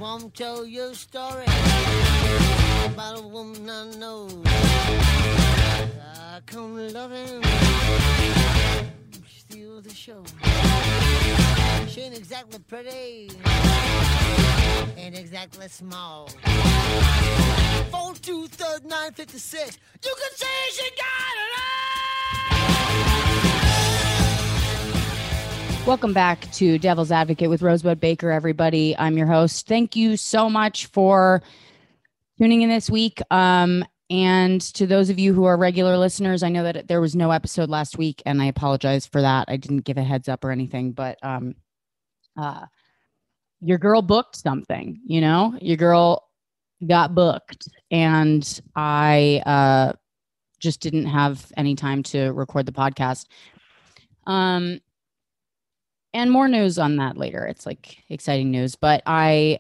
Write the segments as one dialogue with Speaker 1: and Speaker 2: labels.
Speaker 1: Won't tell you a story about a woman I know. I come loving, steal the show. She ain't exactly pretty, ain't exactly small. 4-2-3-9-56. You can say she got it all.
Speaker 2: Welcome back to Devil's Advocate with Rosebud Baker, everybody. I'm your host. Thank you so much for tuning in this week. And to those of you who are regular listeners, I know that there was no episode last week, and I apologize for that. I didn't give a heads up or anything, but your girl booked something, your girl got booked, and I just didn't have any time to record the podcast. And more news on that later. It's like exciting news, but I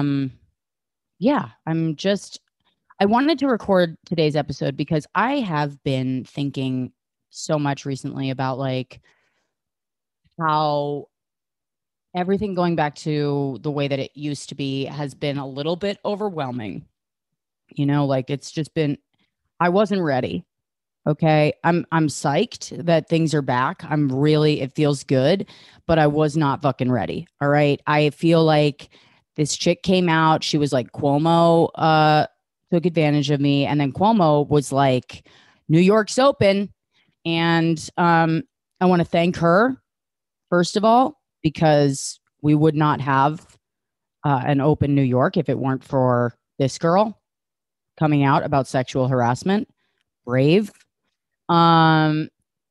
Speaker 2: wanted to record today's episode because I have been thinking so much recently about like how everything going back to the way that it used to be has been a little bit overwhelming. It's just been, I wasn't ready. Okay. I'm psyched that things are back. It feels good, but I was not fucking ready. All right. I feel like this chick came out. She was like, Cuomo, took advantage of me. And then Cuomo was like, New York's open. And I want to thank her, first of all, because we would not have an open New York if it weren't for this girl coming out about sexual harassment. Brave. But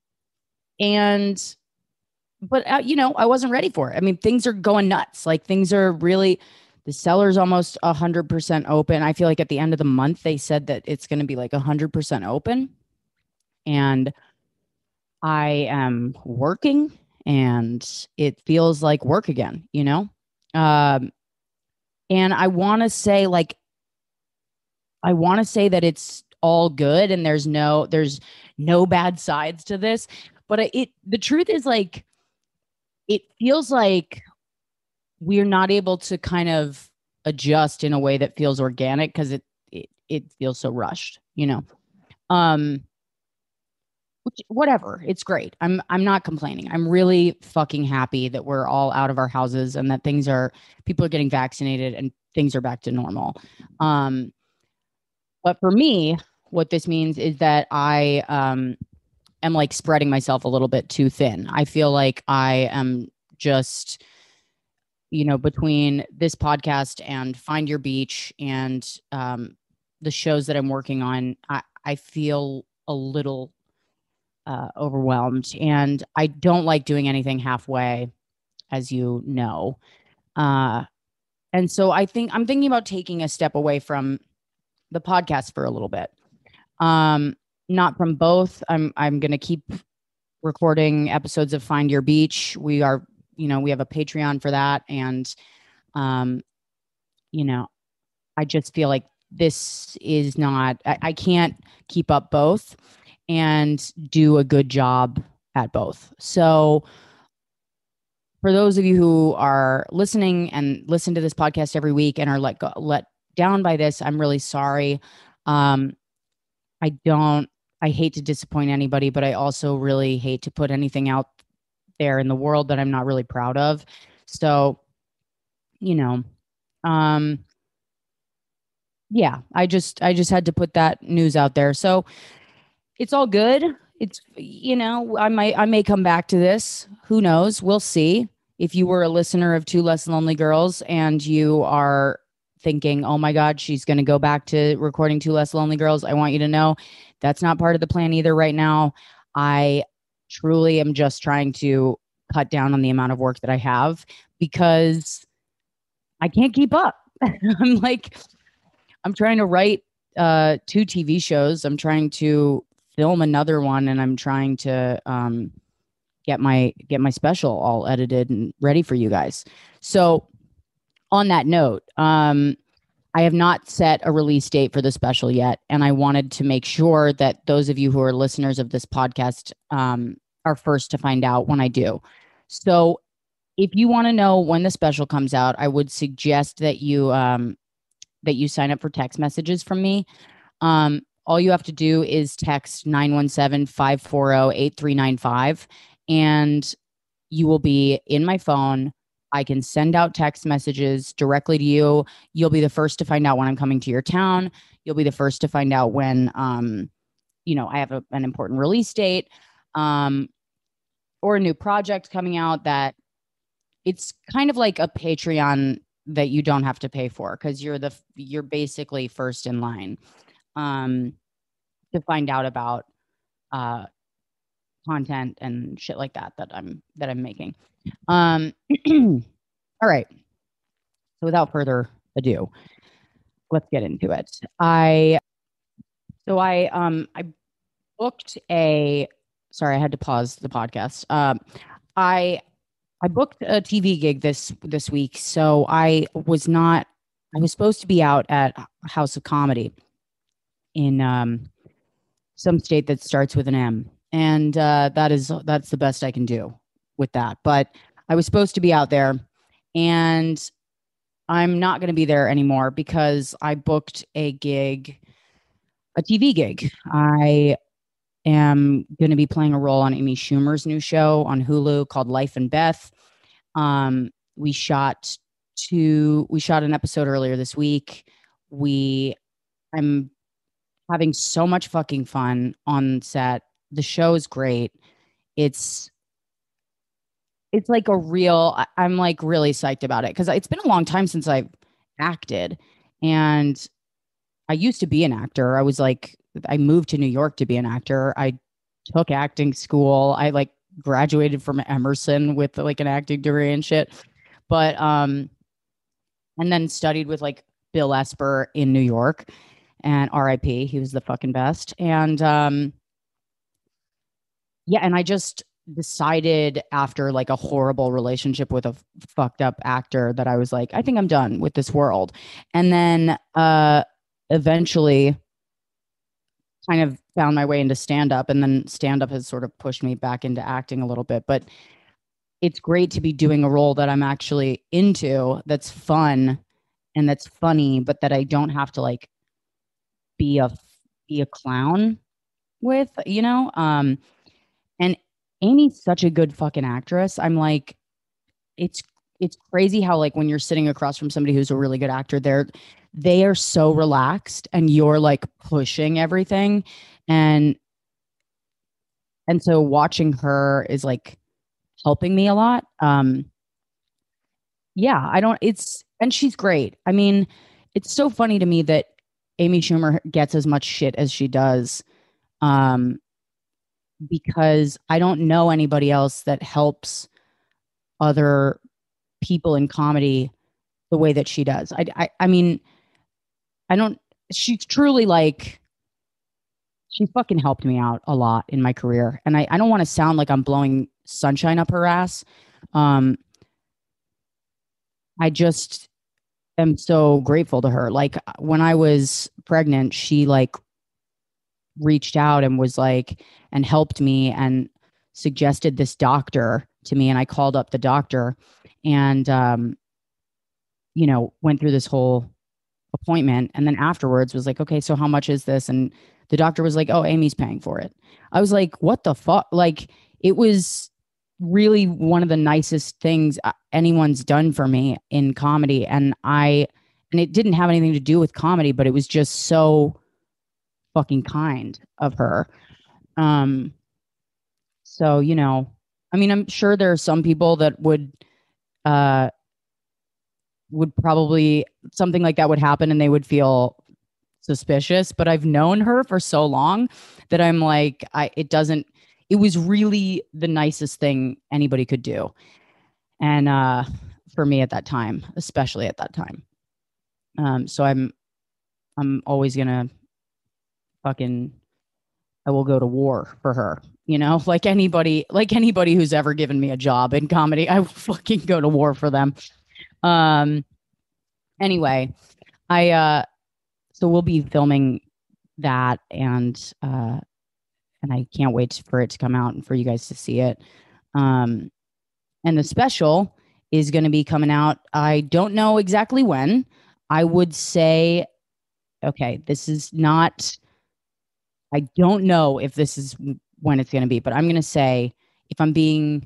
Speaker 2: I wasn't ready for it. I mean, things are going nuts. Like things are really, the seller's almost 100% open. I feel like at the end of the month, they said that it's going to be like 100% open. And I am working and it feels like work again, and I want to say that it's all good and there's no bad sides to this, but the truth is like, it feels like we're not able to kind of adjust in a way that feels organic because it feels so rushed, whatever. It's great. I'm not complaining. I'm really fucking happy that we're all out of our houses and that people are getting vaccinated and things are back to normal. But for me, what this means is that I am like spreading myself a little bit too thin. I feel like I am just, between this podcast and Find Your Beach and the shows that I'm working on, I feel a little overwhelmed, and I don't like doing anything halfway, as you know. And so I'm thinking about taking a step away from the podcast for a little bit. Not from both. I'm going to keep recording episodes of Find Your Beach. We are, we have a Patreon for that. And, I just feel like this is not, I can't keep up both and do a good job at both. So for those of you who are listening and listen to this podcast every week and are let down by this, I'm really sorry. I hate to disappoint anybody, but I also really hate to put anything out there in the world that I'm not really proud of. So, I just had to put that news out there. So it's all good. It's, I may come back to this. Who knows? We'll see. If you were a listener of Two Less Lonely Girls and you are thinking, oh my God, she's going to go back to recording Two Less Lonely Girls, I want you to know that's not part of the plan either right now. I truly am just trying to cut down on the amount of work that I have because I can't keep up. I'm trying to write 2 TV shows. I'm trying to film another one, and I'm trying to get my special all edited and ready for you guys. So on that note, I have not set a release date for the special yet, and I wanted to make sure that those of you who are listeners of this podcast are first to find out when I do. So if you want to know when the special comes out, I would suggest that you sign up for text messages from me. All you have to do is text 917-540-8395, and you will be in my phone. I can send out text messages directly to you. You'll be the first to find out when I'm coming to your town. You'll be the first to find out when I have an important release date, or a new project coming out. That it's kind of like a Patreon that you don't have to pay for, because you're basically first in line to find out about uh, content and shit like that I'm making. All right. So without further ado, let's get into it. I booked a sorry, I had to pause the podcast. I booked a TV gig this week, so I was supposed to be out at House of Comedy in some state that starts with an M, and that's the best I can do with that. But I was supposed to be out there, and I'm not going to be there anymore because I booked a TV gig. I am going to be playing a role on Amy Schumer's new show on Hulu called Life and Beth. We shot an episode earlier this week. I'm having so much fucking fun on set. The show is great. It's like I'm like really psyched about it because it's been a long time since I've acted, and I used to be an actor. I moved to New York to be an actor. I took acting school. I like graduated from Emerson with like an acting degree and shit. But and then studied with like Bill Esper in New York, and RIP, he was the fucking best. And yeah, and I just decided after like a horrible relationship with a fucked up actor that I was like, I think I'm done with this world. And then eventually kind of found my way into stand up, and then stand up has sort of pushed me back into acting a little bit. But it's great to be doing a role that I'm actually into, that's fun and that's funny, but that I don't have to like be a clown with, and Amy's such a good fucking actress. I'm like, it's crazy how like when you're sitting across from somebody who's a really good actor, they are so relaxed and you're like pushing everything. And so watching her is like helping me a lot. Yeah, and she's great. I mean, it's so funny to me that Amy Schumer gets as much shit as she does. Because I don't know anybody else that helps other people in comedy the way that she does. I mean, I don't, she's truly like, she fucking helped me out a lot in my career. And I don't want to sound like I'm blowing sunshine up her ass. I just am so grateful to her. Like when I was pregnant, she like reached out and was like, and helped me and suggested this doctor to me. And I called up the doctor and, went through this whole appointment. And then afterwards was like, okay, so how much is this? And the doctor was like, oh, Amy's paying for it. I was like, what the fuck? Like, it was really one of the nicest things anyone's done for me in comedy. And it didn't have anything to do with comedy, but it was just so fucking kind of her. So, I mean, I'm sure there are some people that would probably, something like that would happen and they would feel suspicious, but I've known her for so long that I'm like, it was really the nicest thing anybody could do. And for me at that time, especially at that time. So I'm always gonna I will go to war for her, like anybody who's ever given me a job in comedy, I will fucking go to war for them. Anyway, so we'll be filming that, and I can't wait for it to come out and for you guys to see it. And the special is going to be coming out. I don't know exactly when. I would say, okay, this is not, I don't know if this is when it's going to be, but I'm going to say, if I'm being,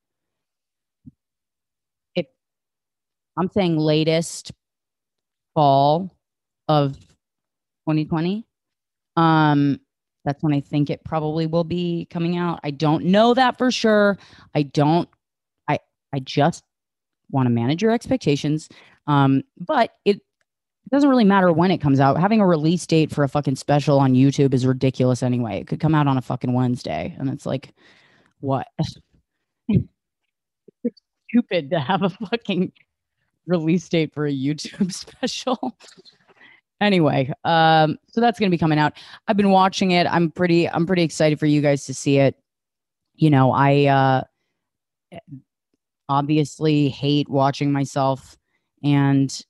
Speaker 2: if I'm saying latest fall of 2020, um, that's when I think it probably will be coming out. I don't know that for sure. I don't, I just want to manage your expectations. But it doesn't really matter when it comes out. Having a release date for a fucking special on YouTube is ridiculous anyway. It could come out on a fucking Wednesday. And it's like, what? It's stupid to have a fucking release date for a YouTube special. Anyway, so that's gonna be coming out. I've been watching it. I'm pretty excited for you guys to see it. I obviously hate watching myself, and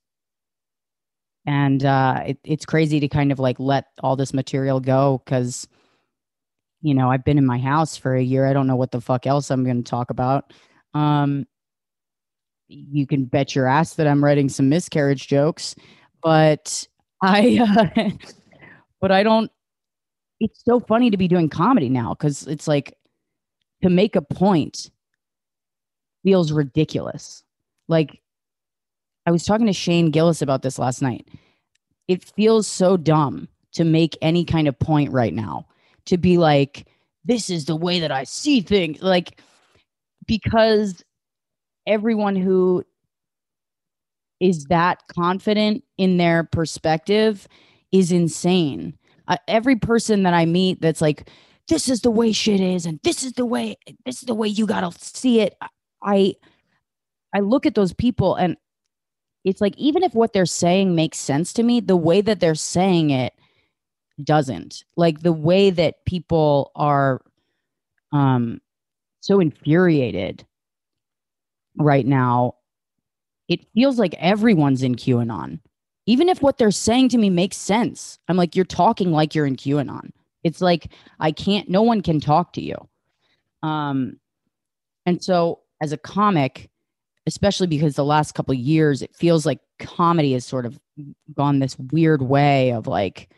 Speaker 2: it's crazy to kind of like let all this material go because I've been in my house for a year. I don't know what the fuck else I'm going to talk about. Um, you can bet your ass that I'm writing some miscarriage jokes, but I but I don't. It's so funny to be doing comedy now because it's like to make a point feels ridiculous. Like I was talking to Shane Gillis about this last night. It feels so dumb to make any kind of point right now, to be like, this is the way that I see things. Like, because everyone who is that confident in their perspective is insane. Every person that I meet that's like, this is the way shit is, and this is the way you gotta see it. I I look at those people and it's like, even if what they're saying makes sense to me, the way that they're saying it doesn't. Like the way that people are um so infuriated right now, it feels like everyone's in QAnon. Even if what they're saying to me makes sense, I'm like, you're talking like you're in QAnon. It's like I can't, no one can talk to you. Um, and so as a comic, especially because the last couple of years, it feels like comedy has sort of gone this weird way of like,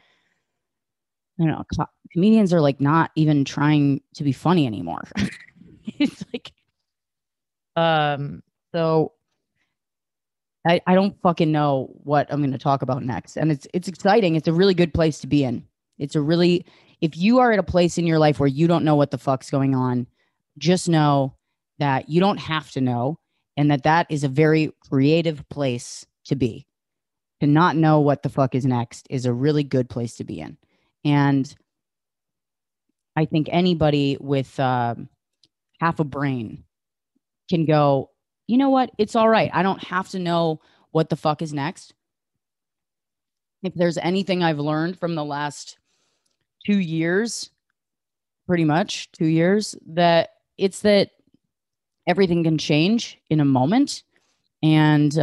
Speaker 2: comedians are like not even trying to be funny anymore. It's like, um, so I don't fucking know what I'm going to talk about next. And it's exciting. It's a really good place to be in. It's a really, if you are at a place in your life where you don't know what the fuck's going on, just know that you don't have to know, and that is a very creative place to be. To not know what the fuck is next is a really good place to be in. And I think anybody with half a brain can go, you know what? It's all right. I don't have to know what the fuck is next. If there's anything I've learned from the last 2 years, pretty much 2 years, that it's that everything can change in a moment. And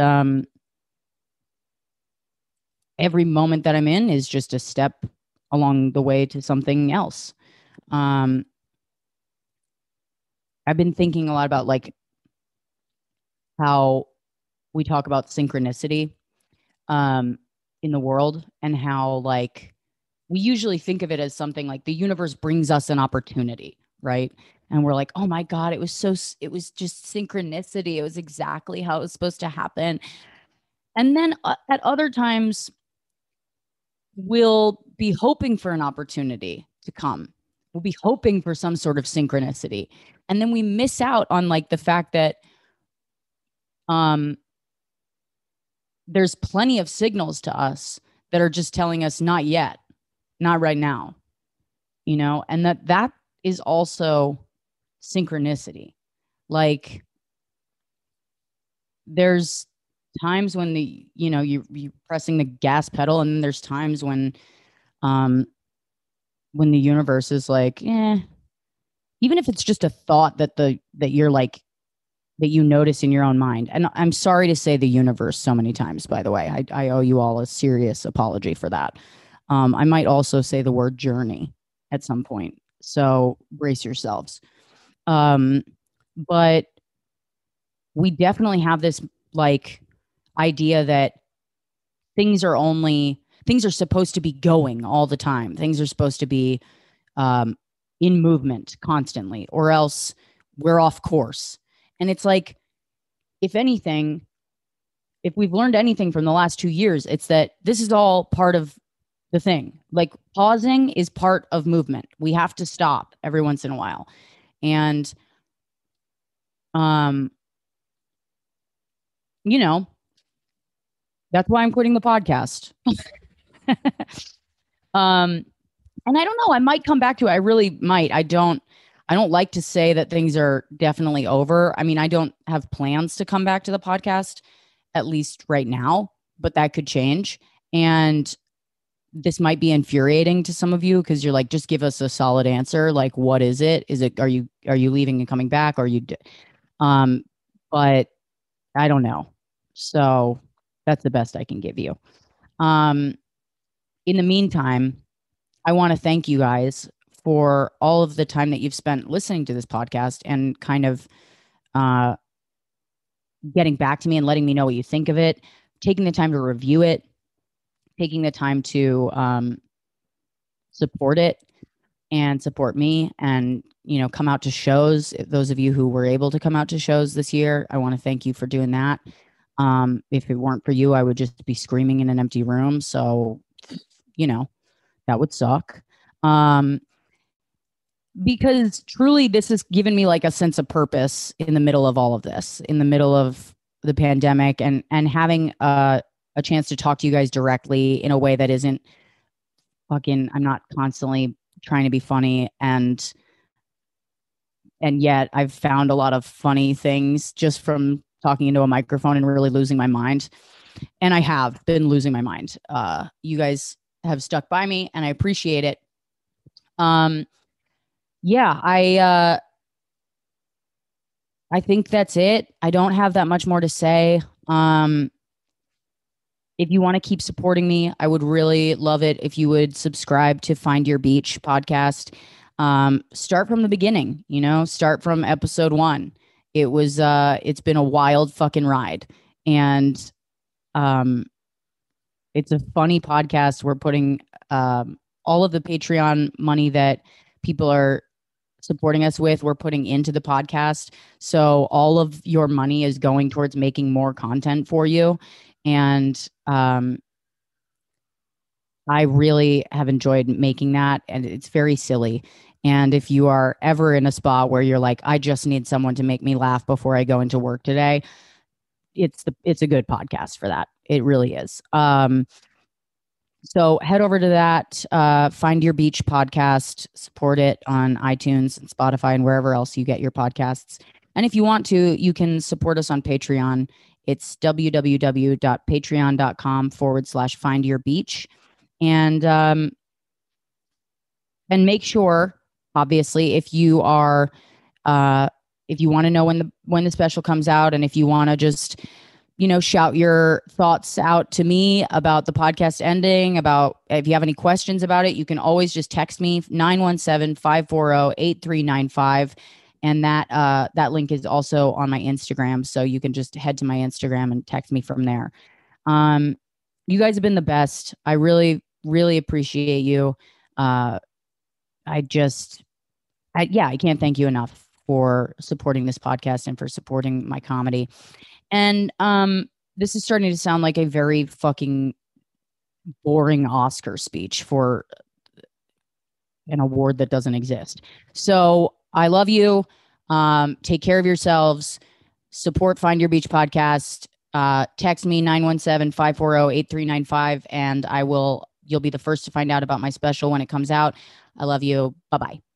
Speaker 2: every moment that I'm in is just a step along the way to something else. Um, I've been thinking a lot about like how we talk about synchronicity um, in the world, and how like we usually think of it as something like the universe brings us an opportunity, right? And we're like, oh my God, it was just synchronicity. It was exactly how it was supposed to happen. And then at other times, we'll be hoping for an opportunity to come. We'll be hoping for some sort of synchronicity. And then we miss out on like the fact that um, there's plenty of signals to us that are just telling us not yet, not right now, and that is also synchronicity. Like there's times when you pressing the gas pedal, and then there's times um when the universe is like, even if it's just a thought that you're like that you notice in your own mind. And I'm sorry to say the universe so many times, by the way. I owe you all a serious apology for that. I might also say the word journey at some point, so brace yourselves. But we definitely have this like idea that things are supposed to be going all the time. Things are supposed to be in movement constantly, or else we're off course. And it's like, if anything, if we've learned anything from the last 2 years, it's that this is all part of the thing. Like, pausing is part of movement. We have to stop every once in a while. And, you know, that's why I'm quitting the podcast. And I don't know, I might come back to it. I really might. I don't like to say that things are definitely over. I mean, I don't have plans to come back to the podcast, at least right now, but that could change. And this might be infuriating to some of you because you're like, just give us a solid answer. Like, what is it? Is it, are you leaving and coming back? Are you, but I don't know. So that's the best I can give you. In the meantime, I want to thank you guys for all of the time that you've spent listening to this podcast and kind of getting back to me and letting me know what you think of it, taking the time to review it, taking the time to support it and support me, and, you know, come out to shows. Those of you who were able to come out to shows this year, I want to thank you for doing that. If it weren't for you, I would just be screaming in an empty room. So, you know, that would suck. Because truly, this has given me like a sense of purpose in the middle of all of this, in the middle of the pandemic, and having a chance to talk to you guys directly in a way that isn't fucking, I'm not constantly trying to be funny, and yet I've found a lot of funny things just from talking into a microphone and really losing my mind. And I have been losing my mind. You guys have stuck by me, and I appreciate it. Yeah, I think that's it. I don't have that much more to say. If you want to keep supporting me, I would really love it if you would subscribe to Find Your Beach podcast. Start from the beginning, you know, start from episode 1. It's been a wild fucking ride. And it's a funny podcast. We're putting all of the Patreon money that people are supporting us with, we're putting into the podcast. So all of your money is going towards making more content for you. And I really have enjoyed making that, and it's very silly. And if you are ever in a spot where you're like, I just need someone to make me laugh before I go into work today, it's a good podcast for that. It really is. So head over to that, Find Your Beach podcast, support it on iTunes and Spotify and wherever else you get your podcasts. And if you want to, you can support us on Patreon. It's www.patreon.com/Find Your Beach. And make sure, obviously, if you are, if you want to know when the special comes out, and if you want to just, you know, shout your thoughts out to me about the podcast ending, about if you have any questions about it, you can always just text me 917-540-8395. And that link is also on my Instagram. So you can just head to my Instagram and text me from there. You guys have been the best. I really, really appreciate you. I can't thank you enough for supporting this podcast and for supporting my comedy. And this is starting to sound like a very fucking boring Oscar speech for an award that doesn't exist. So I love you. Take care of yourselves. Support Find Your Beach podcast. Text me 917-540-8395, and you'll be the first to find out about my special when it comes out. I love you. Bye-bye.